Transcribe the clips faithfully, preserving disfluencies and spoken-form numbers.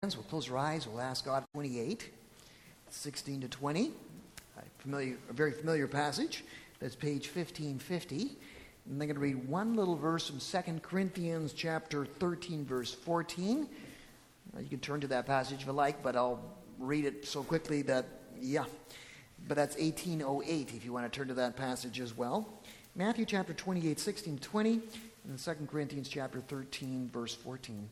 We'll close our eyes. We'll ask God. twenty-eight, sixteen to twenty. A, familiar, a very familiar passage. That's page fifteen fifty. And I'm going to read one little verse from Second Corinthians chapter thirteen, verse fourteen. You can turn to that passage if you like, but I'll read it so quickly that, yeah. But that's eighteen oh eight if you want to turn to that passage as well. Matthew chapter twenty-eight, sixteen to twenty. And then Second Corinthians chapter thirteen, verse fourteen.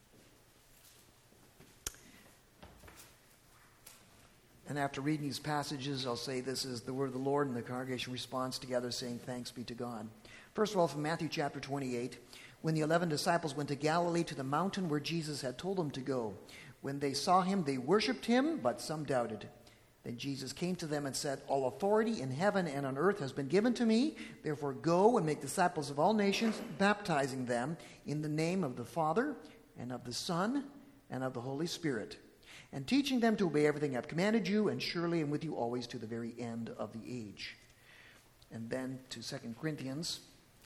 And after reading these passages, I'll say this is the word of the Lord, and the congregation responds together saying, thanks be to God. First of all, from Matthew chapter twenty-eight, when the eleven disciples went to Galilee to the mountain where Jesus had told them to go. When they saw him, they worshipped him, but some doubted. Then Jesus came to them and said, all authority in heaven and on earth has been given to me. Therefore go and make disciples of all nations, baptizing them in the name of the Father and of the Son and of the Holy Spirit, and teaching them to obey everything I've commanded you, and surely I'm with you always to the very end of the age. And then to Second Corinthians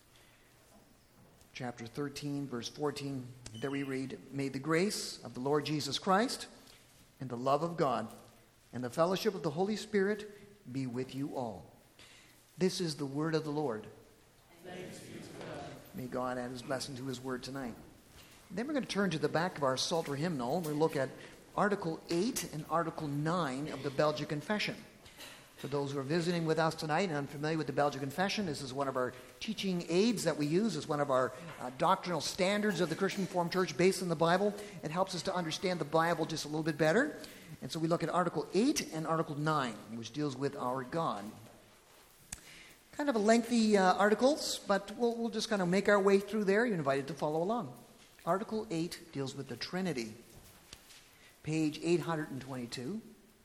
chapter thirteen, verse fourteen, there we read, may the grace of the Lord Jesus Christ and the love of God and the fellowship of the Holy Spirit be with you all. This is the word of the Lord. Thanks be to God. May God add his blessing to his word tonight. Then we're going to turn to the back of our Psalter hymnal. We'll look at Article eight and Article nine of the Belgic Confession. For those who are visiting with us tonight and unfamiliar with the Belgic Confession, this is one of our teaching aids that we use. It's one of our uh, doctrinal standards of the Christian Reformed Church based on the Bible. It helps us to understand the Bible just a little bit better. And so we look at Article eight and Article nine, which deals with our God. Kind of a lengthy uh, articles, but we'll, we'll just kind of make our way through there. You're invited to follow along. Article eight deals with the Trinity. Page eight hundred twenty-two.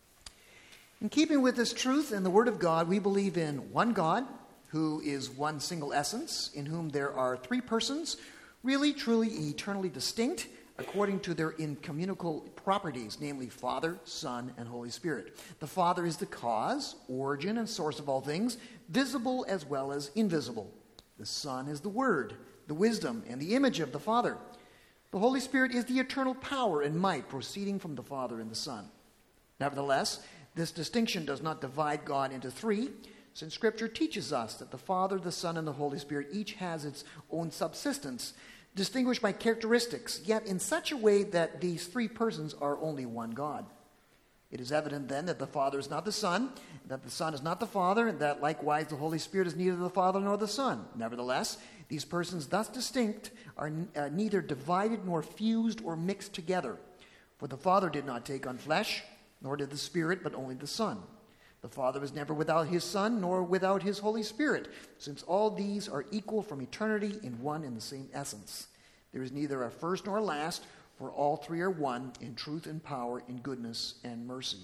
In keeping with this truth and the Word of God, we believe in one God, who is one single essence, in whom there are three persons, really, truly, and eternally distinct, according to their incommunicable properties, namely Father, Son, and Holy Spirit. The Father is the cause, origin, and source of all things, visible as well as invisible. The Son is the Word, the wisdom, and the image of the Father. The Holy Spirit is the eternal power and might proceeding from the Father and the Son. Nevertheless, this distinction does not divide God into three, since Scripture teaches us that the Father, the Son, and the Holy Spirit each has its own subsistence, distinguished by characteristics, yet in such a way that these three persons are only one God. It is evident then that the Father is not the Son, that the Son is not the Father, and that likewise the Holy Spirit is neither the Father nor the Son. Nevertheless, these persons, thus distinct, are uh, neither divided nor fused or mixed together. For the Father did not take on flesh, nor did the Spirit, but only the Son. The Father was never without his Son, nor without his Holy Spirit, since all these are equal from eternity in one and the same essence. There is neither a first nor a last, for all three are one in truth and power, in goodness and mercy.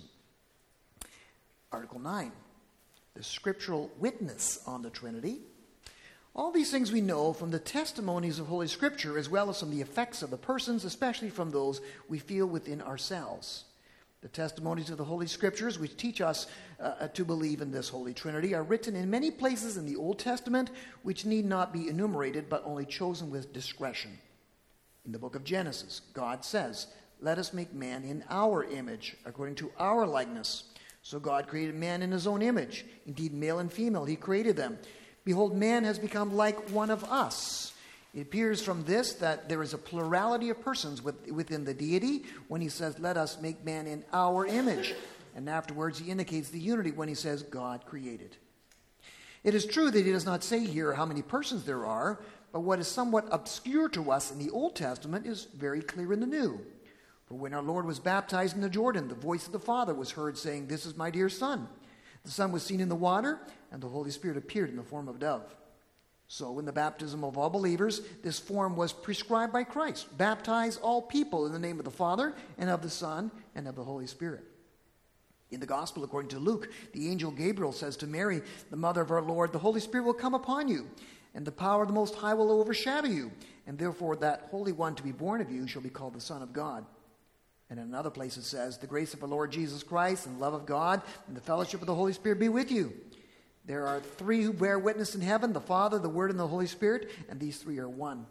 Article nine, the scriptural witness on the Trinity. All these things we know from the testimonies of Holy Scripture, as well as from the effects of the persons, especially from those we feel within ourselves. The testimonies of the Holy Scriptures, which teach us uh, to believe in this Holy Trinity, are written in many places in the Old Testament, which need not be enumerated, but only chosen with discretion. In the book of Genesis, God says, let us make man in our image, according to our likeness. So God created man in his own image. Indeed, male and female, he created them. Behold, man has become like one of us. It appears from this that there is a plurality of persons with, within the deity when he says, let us make man in our image. And afterwards he indicates the unity when he says, God created. It is true that he does not say here how many persons there are, but what is somewhat obscure to us in the Old Testament is very clear in the New. For when our Lord was baptized in the Jordan, the voice of the Father was heard saying, this is my dear Son. The Son was seen in the water, and the Holy Spirit appeared in the form of a dove. So in the baptism of all believers, this form was prescribed by Christ. Baptize all people in the name of the Father, and of the Son, and of the Holy Spirit. In the Gospel, according to Luke, the angel Gabriel says to Mary, the mother of our Lord, the Holy Spirit will come upon you, and the power of the Most High will overshadow you, and therefore that Holy One to be born of you shall be called the Son of God. And in another place it says, the grace of our Lord Jesus Christ and the love of God and the fellowship of the Holy Spirit be with you. There are three who bear witness in heaven, the Father, the Word, and the Holy Spirit, and these three are one.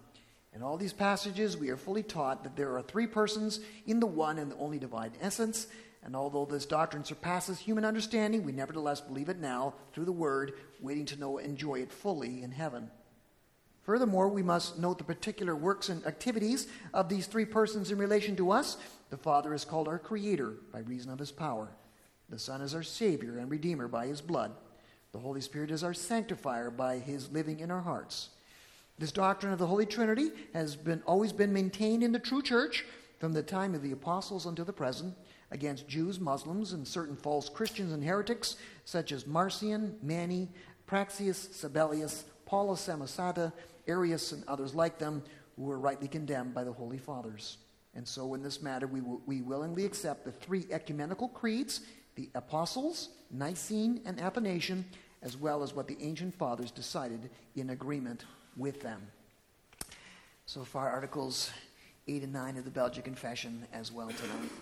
In all these passages, we are fully taught that there are three persons in the one and the only divine essence, and although this doctrine surpasses human understanding, we nevertheless believe it now through the Word, waiting to know and enjoy it fully in heaven. Furthermore, we must note the particular works and activities of these three persons in relation to us. The Father is called our Creator by reason of His power. The Son is our Savior and Redeemer by His blood. The Holy Spirit is our Sanctifier by His living in our hearts. This doctrine of the Holy Trinity has been always been maintained in the true church from the time of the apostles until the present against Jews, Muslims, and certain false Christians and heretics such as Marcion, Mani, Praxius, Sabellius, Paulus Samosata, Arius, and others like them who were rightly condemned by the Holy Fathers. And so in this matter, we, will, we willingly accept the three ecumenical creeds, the Apostles, Nicene, and Athanasian, as well as what the ancient fathers decided in agreement with them. So far, Articles eight and nine of the Belgic Confession as well tonight.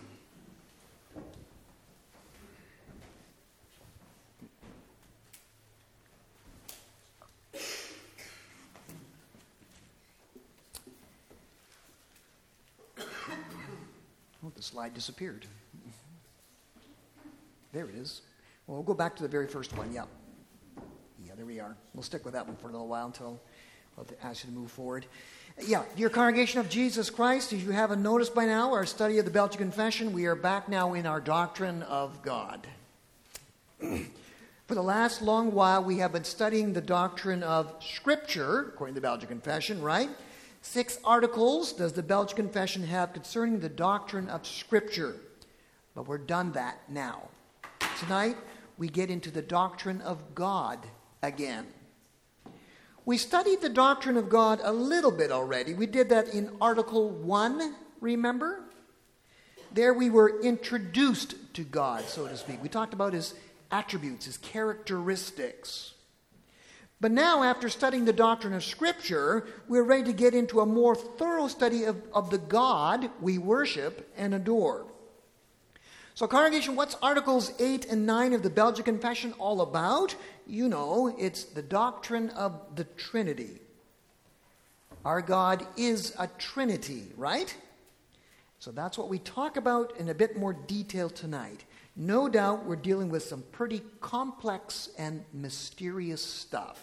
Oh, the slide disappeared. There it is. Well, we'll go back to the very first one. Yeah. Yeah, there we are. We'll stick with that one for a little while until I'll ask you to move forward. Yeah, dear congregation of Jesus Christ, if you haven't noticed by now, our study of the Belgic Confession, we are back now in our doctrine of God. For the last long while, we have been studying the doctrine of Scripture, according to the Belgic Confession, right? Six articles does the Belgic Confession have concerning the doctrine of Scripture. But we're done that now. Tonight, we get into the doctrine of God again. We studied the doctrine of God a little bit already. We did that in Article one, remember? There we were introduced to God, so to speak. We talked about His attributes, His characteristics. But now, after studying the doctrine of Scripture, we're ready to get into a more thorough study of, of the God we worship and adore. So, congregation, what's Articles eight and nine of the Belgic Confession all about? You know, it's the doctrine of the Trinity. Our God is a Trinity, right? So that's what we talk about in a bit more detail tonight. No doubt we're dealing with some pretty complex and mysterious stuff.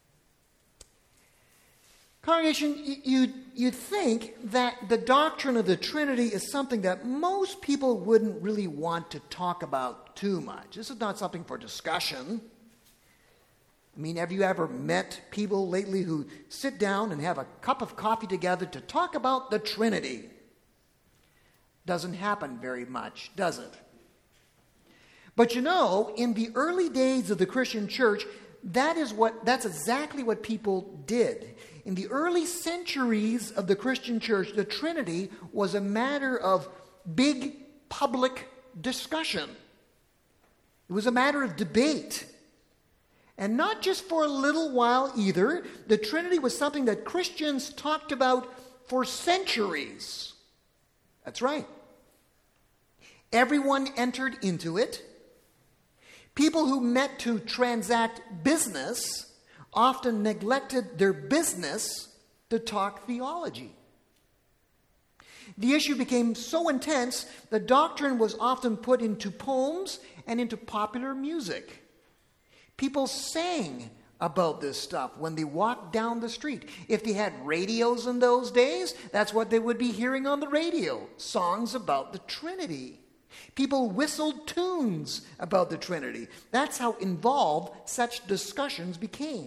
Congregation, you'd, you'd think that the doctrine of the Trinity is something that most people wouldn't really want to talk about too much. This is not something for discussion. I mean, have you ever met people lately who sit down and have a cup of coffee together to talk about the Trinity? Doesn't happen very much, does it? But you know, in the early days of the Christian church, that is what, that's exactly what people did. In the early centuries of the Christian church, the Trinity was a matter of big public discussion. It was a matter of debate. And not just for a little while either. The Trinity was something that Christians talked about for centuries. That's right. Everyone entered into it. People who met to transact business often neglected their business to talk theology. The issue became so intense, the doctrine was often put into poems and into popular music. People sang about this stuff when they walked down the street. If they had radios in those days, that's what they would be hearing on the radio, songs about the Trinity. People whistled tunes about the Trinity. That's how involved such discussions became.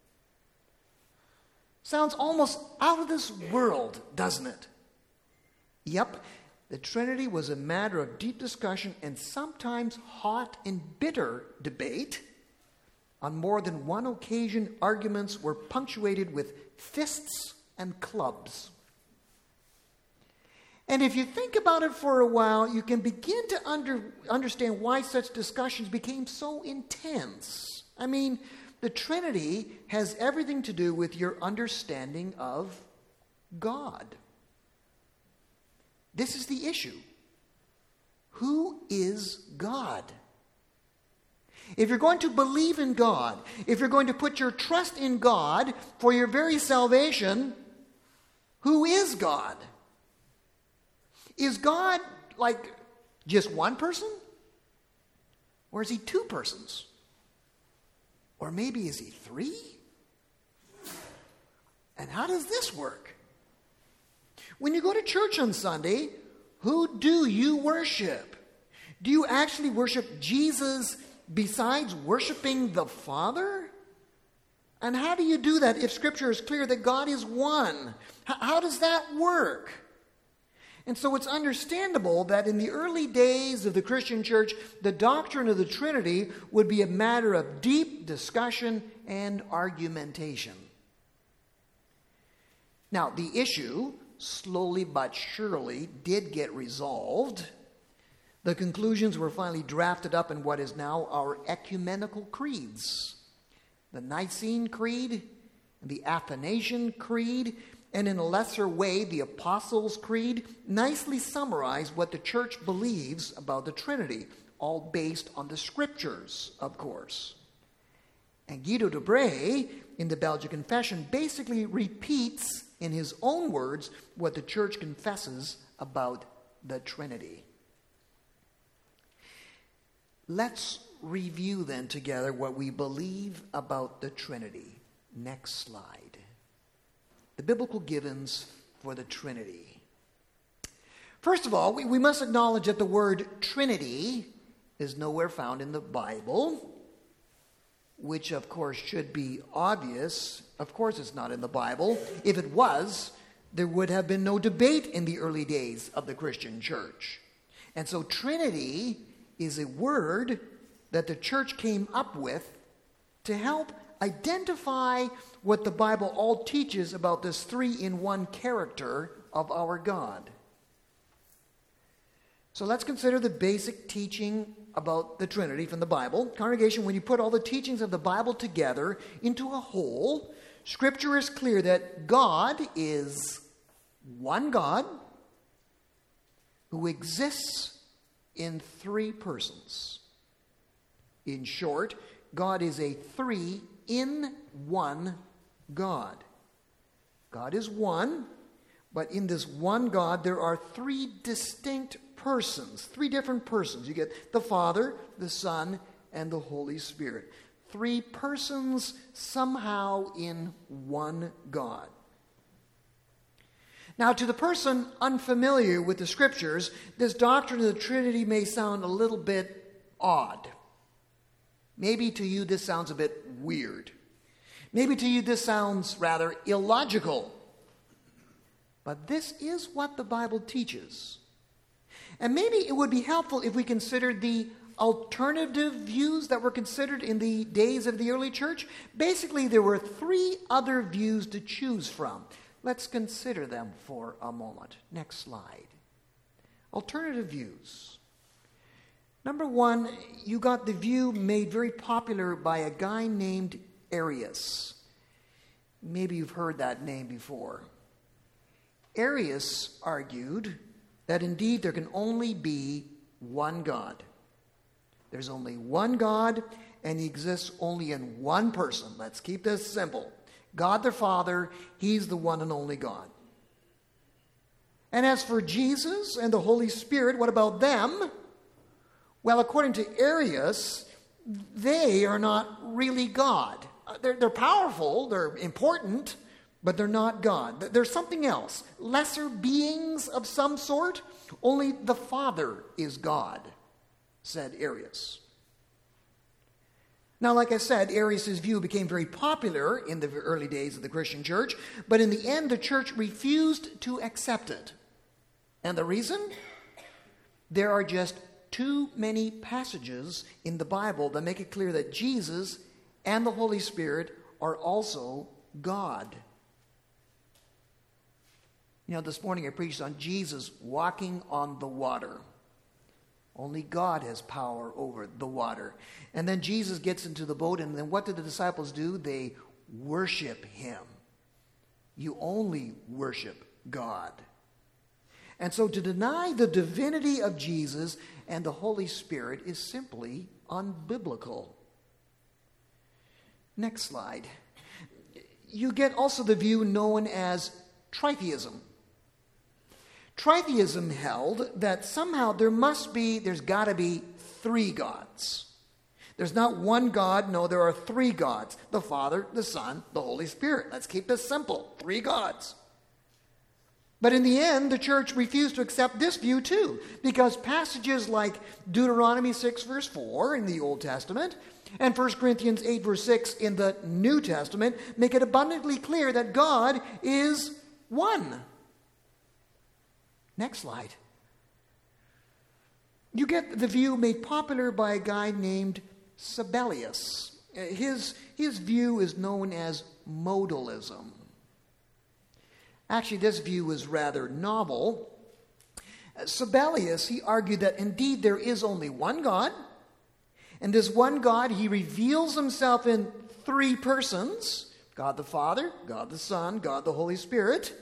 Sounds almost out of this world, doesn't it? Yep, the Trinity was a matter of deep discussion and sometimes hot and bitter debate. On more than one occasion, arguments were punctuated with fists and clubs. And if you think about it for a while, you can begin to under, understand why such discussions became so intense. I mean, the Trinity has everything to do with your understanding of God. This is the issue. Who is God? If you're going to believe in God, if you're going to put your trust in God for your very salvation, Who is God? Is God like just one person? Or is he two persons? Or maybe is he three? And how does this work? When you go to church on Sunday, who do you worship? Do you actually worship Jesus besides worshiping the Father? And how do you do that if Scripture is clear that God is one? H- how does that work? And so it's understandable that in the early days of the Christian church, the doctrine of the Trinity would be a matter of deep discussion and argumentation. Now, the issue, slowly but surely, did get resolved. The conclusions were finally drafted up in what is now our ecumenical creeds. The Nicene Creed, the Athanasian Creed, and in a lesser way, the Apostles' Creed, nicely summarize what the church believes about the Trinity, all based on the Scriptures, of course. And Guido de Brès, in the Belgic Confession, basically repeats in his own words what the church confesses about the Trinity. Let's review then together what we believe about the Trinity. Next slide. The biblical givens for the Trinity. First of all, we, we must acknowledge that the word Trinity is nowhere found in the Bible, which of course should be obvious. Of course it's not in the Bible. If it was, there would have been no debate in the early days of the Christian church. And so Trinity is a word that the church came up with to help identify what the Bible all teaches about this three-in-one character of our God. So let's consider the basic teaching about the Trinity from the Bible. Congregation, when you put all the teachings of the Bible together into a whole, Scripture is clear that God is one God who exists in three persons. In short, God is a three-in-one God. God is one, but in this one God there are three distinct persons, three different persons. You get the Father, the Son, and the Holy Spirit. Three persons somehow in one God. Now, to the person unfamiliar with the Scriptures, this doctrine of the Trinity may sound a little bit odd. Maybe to you this sounds a bit weird. Maybe to you this sounds rather illogical. But this is what the Bible teaches. And maybe it would be helpful if we considered the alternative views that were considered in the days of the early church. Basically, there were three other views to choose from. Let's consider them for a moment. Next slide. Alternative views. Number one, you got the view made very popular by a guy named Arius. Maybe you've heard that name before. Arius argued that indeed there can only be one God. There's only one God, and he exists only in one person. Let's keep this simple. God the Father, he's the one and only God. And as for Jesus and the Holy Spirit, what about them? Well, according to Arius, they are not really God. They're, they're powerful, they're important, but they're not God. There's something else. Lesser beings of some sort. Only the Father is God, said Arius. Now, like I said, Arius' view became very popular in the early days of the Christian church, but in the end, the church refused to accept it. And the reason? There are just too many passages in the Bible that make it clear that Jesus and the Holy Spirit are also God. You know, this morning I preached on Jesus walking on the water. Only God has power over the water. And then Jesus gets into the boat, and then what did the disciples do? They worship him. You only worship God. And so to deny the divinity of Jesus and the Holy Spirit is simply unbiblical. Next slide. You get also the view known as tritheism. Tritheism held that somehow there must be, there's got to be three gods. There's not one God, no, there are three gods. The Father, the Son, the Holy Spirit. Let's keep this simple. Three gods. But in the end, the church refused to accept this view too, because passages like Deuteronomy six verse four in the Old Testament and First Corinthians eight verse six in the New Testament make it abundantly clear that God is one. Next slide. You get the view made popular by a guy named Sabellius. His, his view is known as modalism. Actually, this view is rather novel. Sabellius, he argued that indeed there is only one God, and this one God, he reveals himself in three persons: God the Father, God the Son, God the Holy Spirit.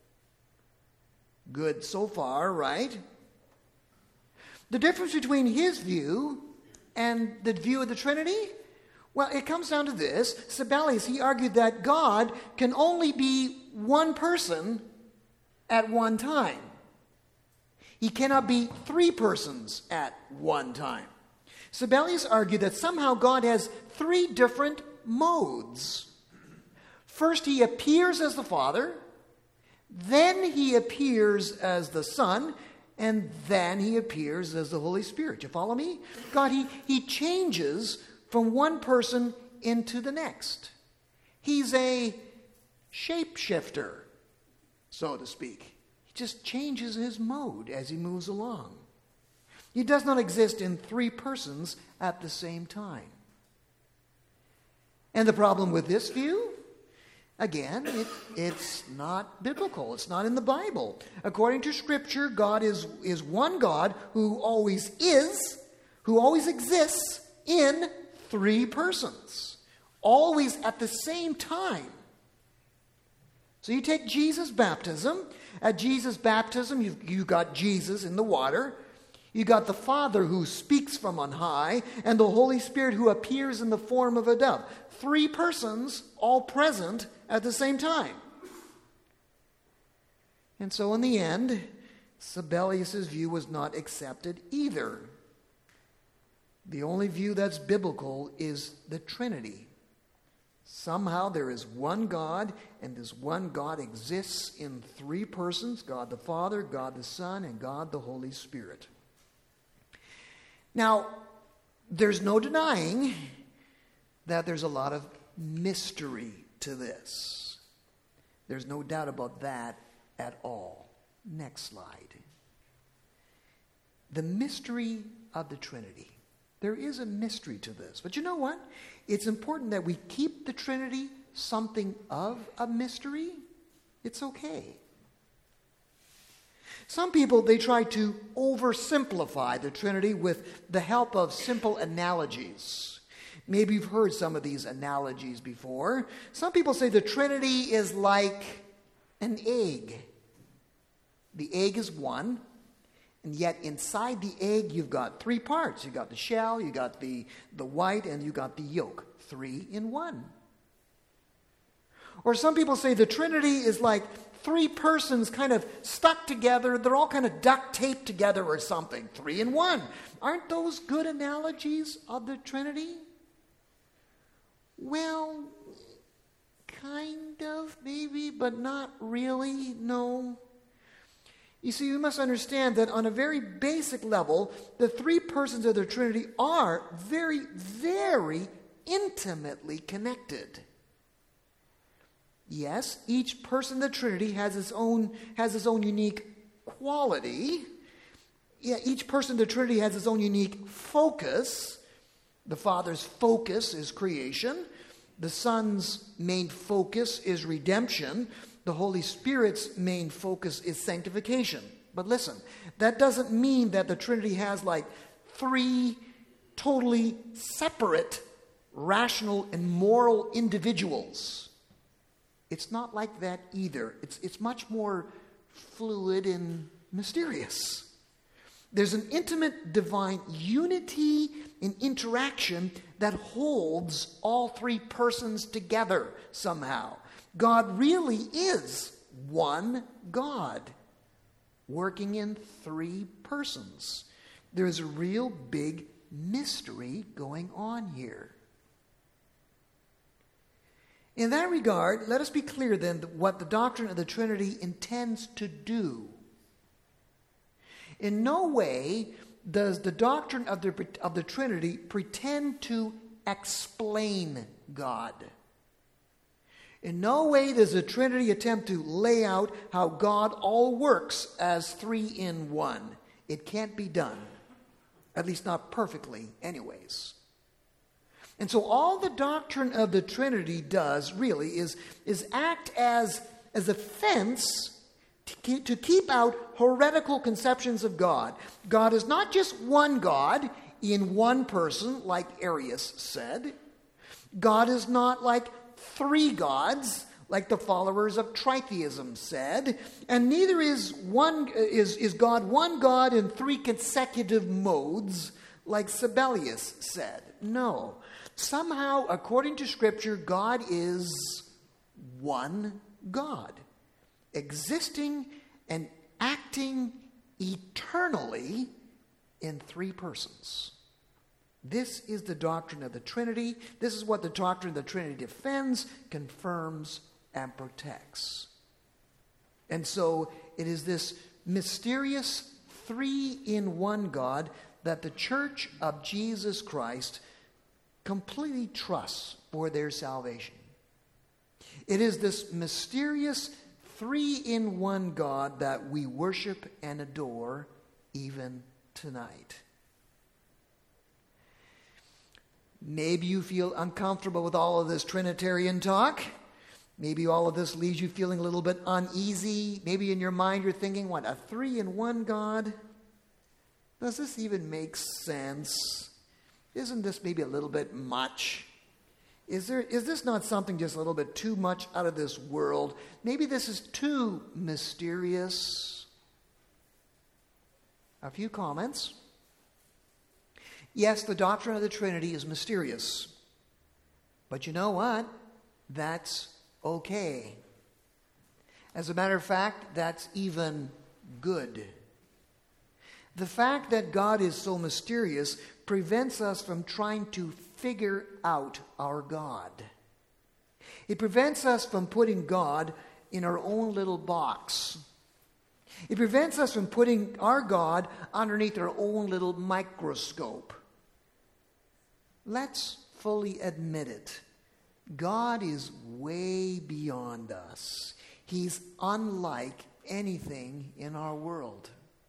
Good so far, right? The difference between his view and the view of the Trinity? Well, it comes down to this. Sabellius, he argued that God can only be one person at one time. He cannot be three persons at one time. Sabellius argued that somehow God has three different modes. First, he appears as the Father, then he appears as the Son, and then he appears as the Holy Spirit. You follow me? God, he, he changes from one person into the next. He's a shapeshifter, so to speak. He just changes his mode as he moves along. He does not exist in three persons at the same time. And the problem with this view? Again, it, it's not biblical. It's not in the Bible. According to Scripture, God is, is one God who always is, who always exists in three persons, always at the same time. So you take Jesus' baptism. At Jesus' baptism, you've, you got Jesus in the water. You got the Father who speaks from on high, and the Holy Spirit who appears in the form of a dove. Three persons, all present at the same time. And so in the end, Sabellius' view was not accepted either. The only view that's biblical is the Trinity. Somehow there is one God, and this one God exists in three persons: God the Father, God the Son, and God the Holy Spirit. Now, there's no denying that there's a lot of mystery to this. There's no doubt about that at all. Next slide. The mystery of the Trinity. There is a mystery to this. But you know what? It's important that we keep the Trinity something of a mystery. It's okay. Some people, they try to oversimplify the Trinity with the help of simple analogies. Maybe you've heard some of these analogies before. Some people say the Trinity is like an egg. The egg is one, and yet inside the egg you've got three parts. You've got the shell, you've got the, the white, and you've got the yolk. Three in one. Or some people say the Trinity is like three persons kind of stuck together. They're all kind of duct taped together or something. Three in one. Aren't those good analogies of the Trinity? Well, kind of, maybe, but not really, no. You see, you must understand that on a very basic level, the three persons of the Trinity are very, very intimately connected. Yes, each person of the Trinity has its own, has its own unique quality. Yeah, each person of the Trinity has its own unique focus. The Father's focus is creation. The Son's main focus is redemption. The Holy Spirit's main focus is sanctification. But listen, that doesn't mean that the Trinity has like three totally separate rational and moral individuals. It's not like that either. It's, it's much more fluid and mysterious. There's an intimate divine unity in interaction that holds all three persons together somehow. God really is one God working in three persons. There's a real big mystery going on here. In that regard, let us be clear then what the doctrine of the Trinity intends to do. In no way does the doctrine of the, of the Trinity pretend to explain God. In no way does the Trinity attempt to lay out how God all works as three in one. It can't be done. At least not perfectly, anyways. And so all the doctrine of the Trinity does, really, is, is act as, as a fence to keep, to keep out heretical conceptions of God. God is not just one God in one person, like Arius said. God is not like three gods, like the followers of tritheism said. And neither is, one, is, is God one God in three consecutive modes, like Sabellius said. No. Somehow, according to Scripture, God is one God, existing and acting eternally in three persons. This is the doctrine of the Trinity. This is what the doctrine of the Trinity defends, confirms, and protects. And so it is this mysterious three-in-one God that the Church of Jesus Christ completely trusts for their salvation. It is this mysterious three-in-one God that we worship and adore even tonight. Maybe you feel uncomfortable with all of this Trinitarian talk. Maybe all of this leaves you feeling a little bit uneasy. Maybe in your mind you're thinking, what, a three-in-one God? Does this even make sense? Isn't this maybe a little bit much? Is there, is this not something just a little bit too much out of this world? Maybe this is too mysterious. A few comments. Yes, the doctrine of the Trinity is mysterious. But you know what? That's okay. As a matter of fact, that's even good. The fact that God is so mysterious prevents us from trying to figure out our God. It prevents us from putting God in our own little box. It prevents us from putting our God underneath our own little microscope. Let's fully admit it. God is way beyond us. He's unlike anything in our world.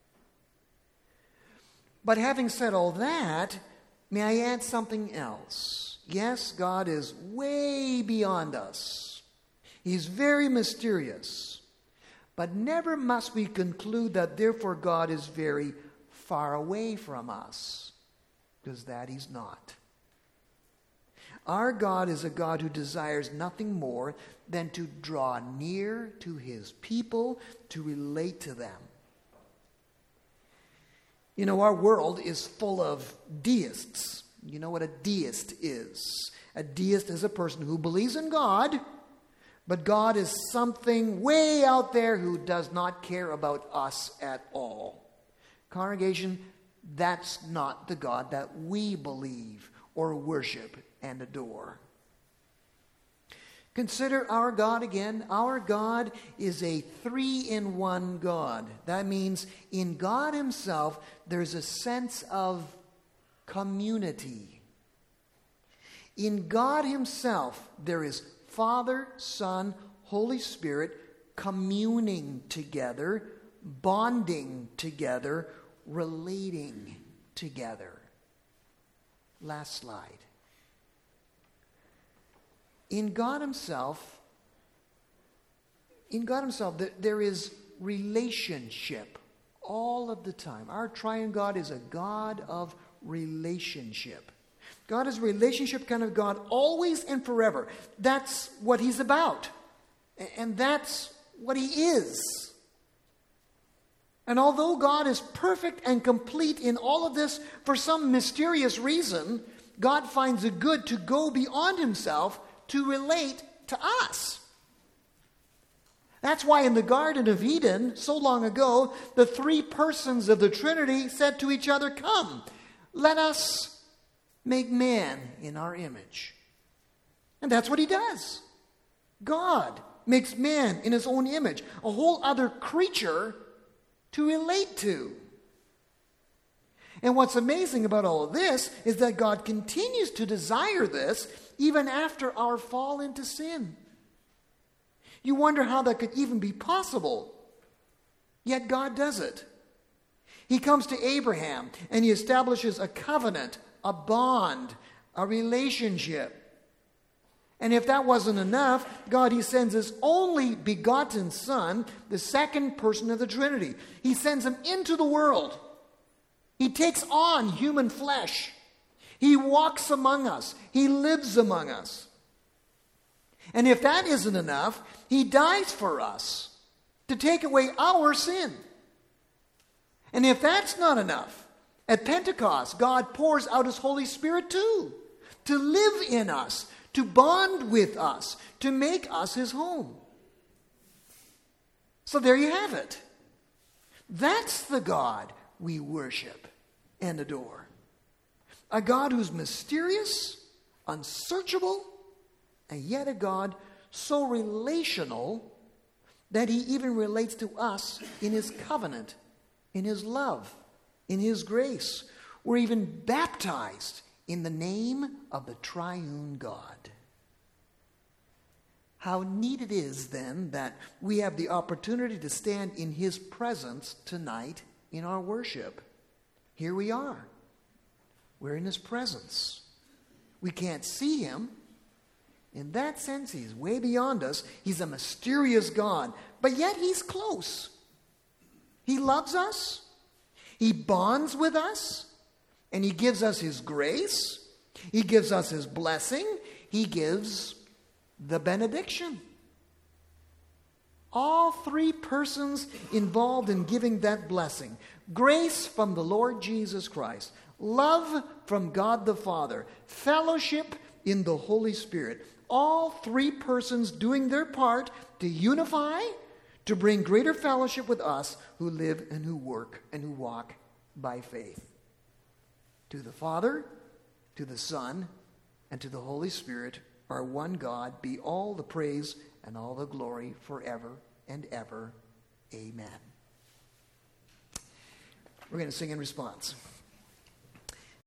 But having said all that, may I add something else? Yes, God is way beyond us. He's very mysterious. But never must we conclude that therefore God is very far away from us, because that He's not. Our God is a God who desires nothing more than to draw near to His people, to relate to them. You know, our world is full of deists. You know what a deist is? A deist is a person who believes in God, but God is something way out there who does not care about us at all. Congregation, that's not the God that we believe or worship and adore. Consider our God again. Our God is a three-in-one God. That means in God Himself, there's a sense of community. In God Himself, there is Father, Son, Holy Spirit communing together, bonding together, relating together. Last slide. In God Himself, in God Himself, there is relationship all of the time. Our triune God is a God of relationship. God is a relationship kind of God, always and forever. That's what He's about. And that's what He is. And although God is perfect and complete in all of this, for some mysterious reason, God finds it good to go beyond Himself to relate to us. That's why in the Garden of Eden, so long ago, the three persons of the Trinity said to each other, "Come, let us make man in our image." And that's what he does. God makes man in his own image, a whole other creature to relate to. And what's amazing about all of this is that God continues to desire this even after our fall into sin. You wonder how that could even be possible. Yet God does it. He comes to Abraham and he establishes a covenant, a bond, a relationship. And if that wasn't enough, God, he sends his only begotten Son, the second person of the Trinity. He sends him into the world. He takes on human flesh. He walks among us. He lives among us. And if that isn't enough, he dies for us to take away our sin. And if that's not enough, at Pentecost, God pours out his Holy Spirit too, to live in us, to bond with us, to make us his home. So there you have it. That's the God we worship and adore. A God who's mysterious, unsearchable, and yet a God so relational that he even relates to us in his covenant, in his love, in his grace. We're even baptized in the name of the triune God. How neat it is then that we have the opportunity to stand in his presence tonight in our worship. Here we are. We're in his presence. We can't see him. In that sense, he's way beyond us. He's a mysterious God, but yet he's close. He loves us. He bonds with us. And he gives us his grace. He gives us his blessing. He gives the benediction. All three persons involved in giving that blessing. Grace from the Lord Jesus Christ. Love from God the Father. Fellowship in the Holy Spirit. All three persons doing their part to unify, to bring greater fellowship with us who live and who work and who walk by faith. To the Father, to the Son, and to the Holy Spirit, our one God, be all the praise and all the glory forever and ever. Amen. We're going to sing in response.